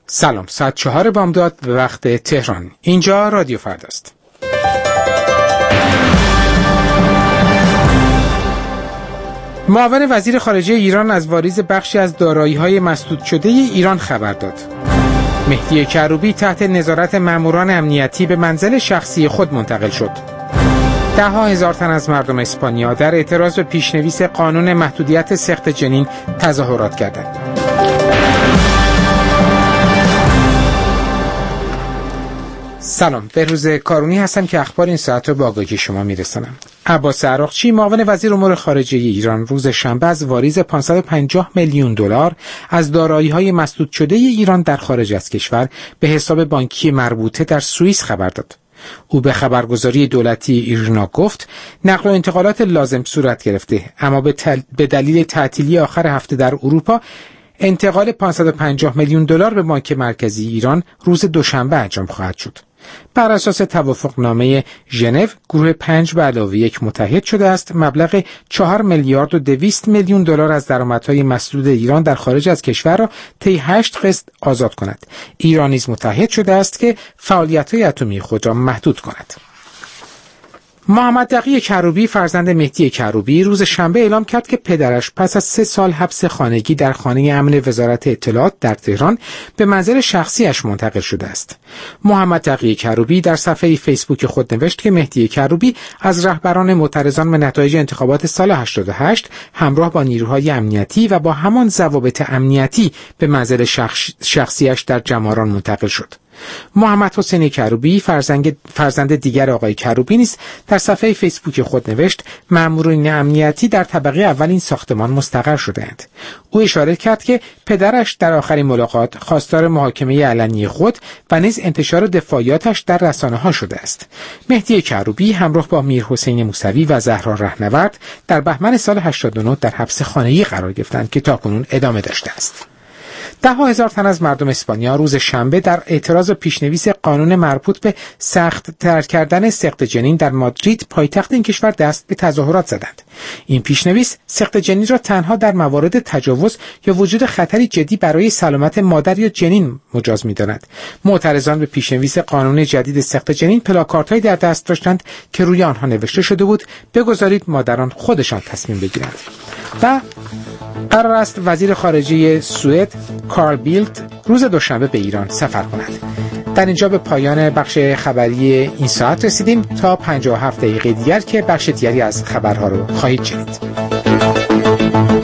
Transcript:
سلام، ساعت 4 بامداد به وقت تهران. اینجا رادیو فرداست. معاون وزیر خارجه ایران از واریز بخشی از دارایی‌های مسدود شده ایران خبر داد. مهدی کروبی تحت نظارت ماموران امنیتی به منزل شخصی خود منتقل شد. ده‌ها هزار تن از مردم اسپانیا در اعتراض به پیشنویس قانون محدودیت سقط جنین تظاهرات کردند. سلام، بهروز کارونی هستم که اخبار این ساعت رو به آگاهی شما میرسانم. عباس عراقچی معاون وزیر امور خارجه ایران روز شنبه از واریز 550 میلیون دلار از دارایی‌های مسدود شده ایران در خارج از کشور به حساب بانکی مربوطه در سوئیس خبر داد. او به خبرگزاری دولتی ایرنا گفت نقل و انتقالات لازم صورت گرفته، اما به دلیل تعطیلی آخر هفته در اروپا انتقال 550 میلیون دلار به بانک مرکزی ایران روز دوشنبه انجام خواهد شد. بر اساس توافقنامه ژنو، گروه 5+1 متحد شده است مبلغ 4 میلیارد و 200 میلیون دلار از درآمدهای مسدود ایران در خارج از کشور را طی 8 قسط آزاد کند. ایران نیز متحد شده است که فعالیت‌های اتمی خود را محدود کند. محمد تقی کروبی فرزند مهدی کروبی روز شنبه اعلام کرد که پدرش پس از 3 سال حبس خانگی در خانه امن وزارت اطلاعات در تهران به منزل شخصیش منتقل شده است. محمد تقی کروبی در صفحه فیسبوک خود نوشت که مهدی کروبی از رهبران معترضان به نتایج انتخابات سال 88 همراه با نیروهای امنیتی و با همان ضوابط امنیتی به منزل شخصیش در جماران منتقل شد. محمد حسین کروبی فرزند دیگر آقای کروبی نیز در صفحه فیسبوک خود نوشت مامورین امنیتی در طبقه اول این ساختمان مستقر شده‌اند. او اشاره کرد که پدرش در آخرین ملاقات خواستار محاکمه علنی خود و نیز انتشار دفاعیاتش در رسانه‌ها شده است. مهدی کروبی همراه با میر حسین موسوی و زهرا رهنورد در بهمن سال 89 در حبس خانگی قرار گرفتند که تاکنون ادامه داشته است. 10,000 تن از مردم اسپانیا روز شنبه در اعتراض پیشنویس قانون مربوط به سخت تر کردن سقط جنین در مادرید پایتخت این کشور دست به تظاهرات زدند. این پیشنویس سقط جنین را تنها در موارد تجاوز یا وجود خطری جدی برای سلامت مادر یا جنین مجاز می‌داند. معترضان به پیشنویس قانون جدید سقط جنین پلاکاردهایی در دست داشتند که روی آنها نوشته شده بود بگذارید مادران خودشان تصمیم بگیرند. و قرار است وزیر خارجه سوئد کارل بیلت روز دوشنبه به ایران سفر کند. در اینجا به پایان بخش خبری این ساعت رسیدیم تا 57 دقیقه دیگر که بخش دیگری از خبرها رو خواهید شنید.